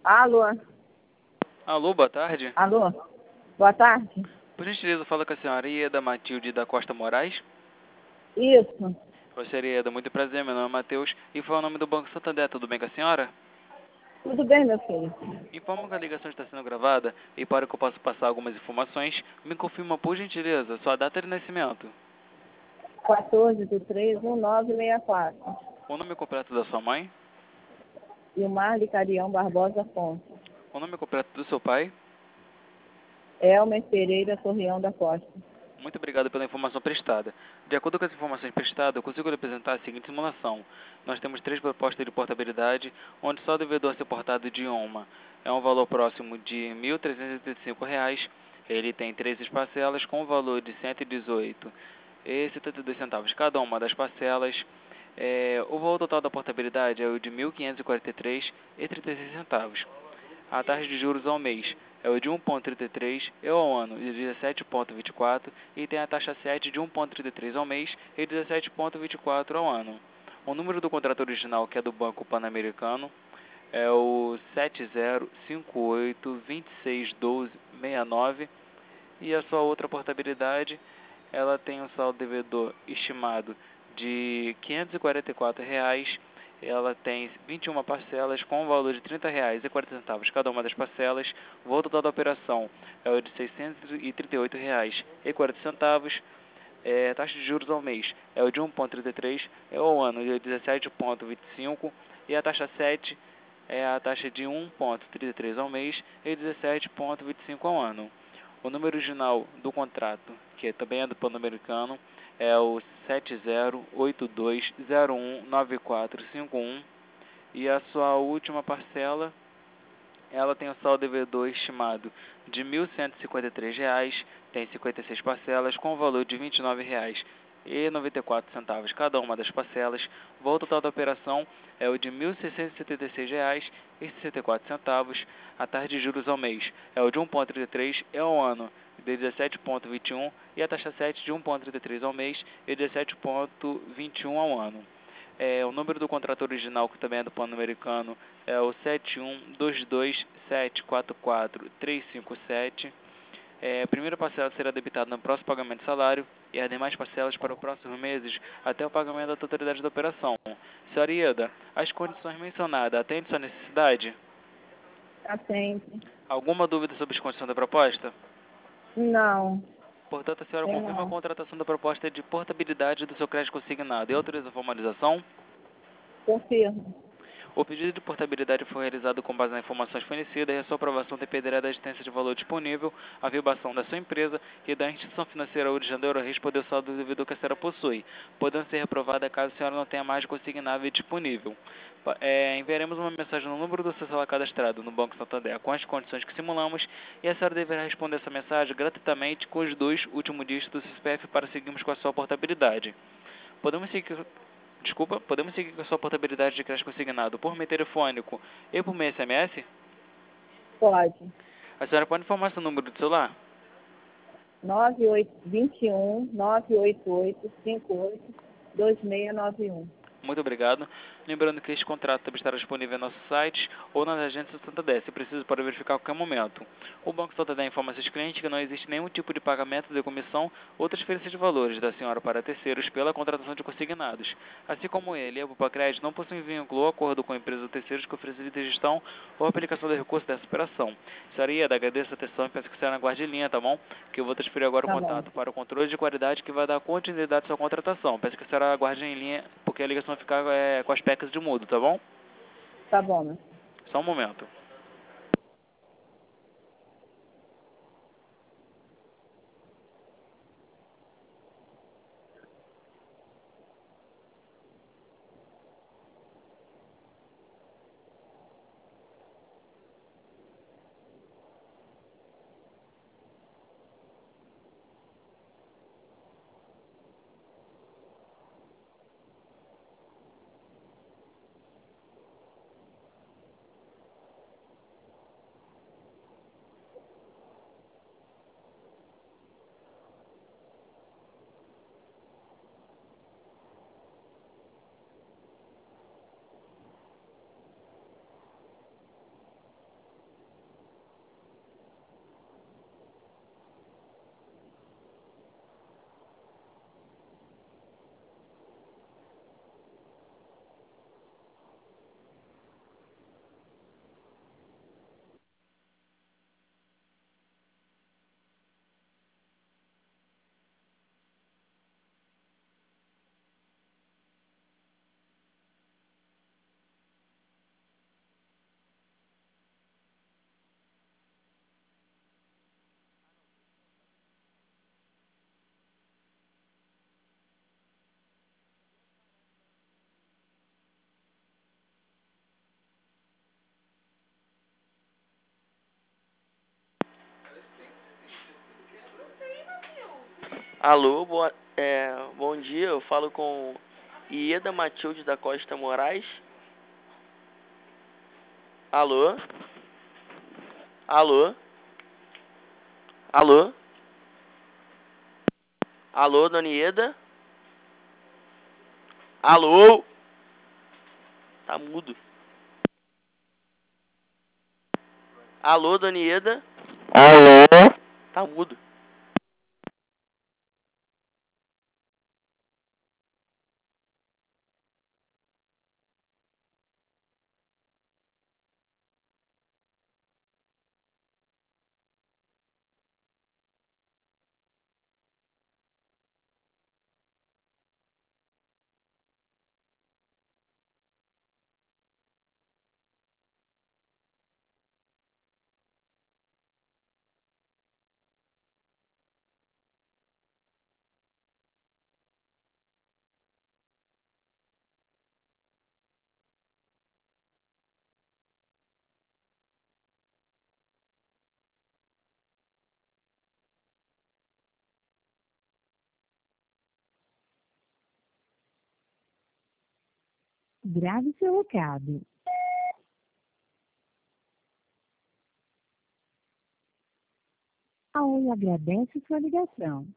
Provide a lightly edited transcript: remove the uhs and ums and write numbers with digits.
Alô? Alô, boa tarde. Alô? Boa tarde. Por gentileza, fala com a senhora Ieda Matilde da Costa Moraes. Isso. Oi, senhora Ieda, muito prazer, meu nome é Matheus e foi o nome do Banco Santander, tudo bem com a senhora? Tudo bem, meu filho? Informo que a ligação está sendo gravada e para que eu possa passar algumas informações, me confirma por gentileza sua data de nascimento, 14/3/1964. o nome completo da sua mãe, Ilmar de Carião Barbosa Fonte. o nome completo do seu pai. Elmer Pereira Torreão da Costa. Muito obrigado pela informação prestada. De acordo com as informações prestadas, eu consigo lhe apresentar a seguinte simulação. Nós temos 3 propostas de portabilidade, onde só o devedor a ser portado de uma é um valor próximo de R$ 1.385. Ele tem 13 parcelas com o valor de R$ 118,72 cada uma das parcelas. O valor total da portabilidade é o de R$ 1.543,36. A taxa de juros ao mês é o de 1,33 e ao ano de 17,24 e tem a taxa 7 de 1,33 ao mês e 17,24 ao ano. O número do contrato original, que é do Banco Pan-Americano, é o 7058261269 e a sua outra portabilidade, ela tem um saldo devedor estimado de R$ 544. Ela tem 21 parcelas com o valor de R$ 30,40 cada uma das parcelas. O valor total da operação é o de R$ 638,40. Taxa de juros ao mês é o de 1,33, ao ano de 17,25 e a taxa 7 é a taxa de 1,33 ao mês e 17,25 ao ano. O número original do contrato, que também é do Pan-Americano, é o 7082019451 e a sua última parcela, ela tem o saldo devedor estimado de R$ 1.153, tem 56 parcelas com o valor de R$ 29,94 cada uma das parcelas. O valor total da operação é o de R$ 1.676,64. A taxa de juros ao mês é o de 1,33 e ao ano de 17,21 e a taxa 7 de 1,33 ao mês e 17,21 ao ano. O número do contrato original, que também é do Pan-Americano, é o 71227444357. A primeira parcela será debitada no próximo pagamento de salário e as demais parcelas para os próximos meses até o pagamento da totalidade da operação. Senhora Ieda, as condições mencionadas atendem sua necessidade? Atende. Alguma dúvida sobre as condições da proposta? Não. Portanto, a senhora Tem confirma a não. contratação da proposta de portabilidade do seu crédito consignado e autoriza a formalização? Confirmo. O pedido de portabilidade foi realizado com base nas informações fornecidas e a sua aprovação dependerá da existência de valor disponível, a verbação da sua empresa e da instituição financeira originadora a responder o saldo devedor que a senhora possui, podendo ser reprovada caso a senhora não tenha mais consignável disponível. Enviaremos uma mensagem no número do seu celular cadastrado no Banco Santander com as condições que simulamos e a senhora deverá responder essa mensagem gratuitamente com os 2 últimos dígitos do CPF para seguirmos com a sua portabilidade. Podemos seguir com a sua portabilidade de crédito consignado por meio telefônico e por meio SMS? Pode. A senhora pode informar seu número de celular? 988582691. Muito obrigado. Lembrando que este contrato também estará disponível em nossos sites ou nas agências do Santander, se preciso para verificar a qualquer momento. O Banco Santander informa a seus clientes que não existe nenhum tipo de pagamento de comissão ou transferência de valores da senhora para terceiros pela contratação de consignados. Assim como ele e a Bupa Crédito não possuem vínculo ou acordo com a empresa ou terceiros que oferecem de gestão ou aplicação de recursos dessa operação. Senhora Ieda, agradeço a atenção e peço que a senhora aguarde em linha, tá bom? Que eu vou transferir agora o Tá bom. contato para o controle de qualidade que vai dar continuidade à sua contratação. Peço que a senhora aguarde em linha, porque a ligação vai ficar com as pecas de mudo, tá bom? Tá bom, né? Só um momento. Alô, bom dia, eu falo com Ieda Matilde da Costa Moraes. Alô? Alô? Alô? Alô, dona Ieda? Alô? Tá mudo. Alô, dona Ieda? Alô? Tá mudo. Grave seu recado. A Oi agradece sua ligação.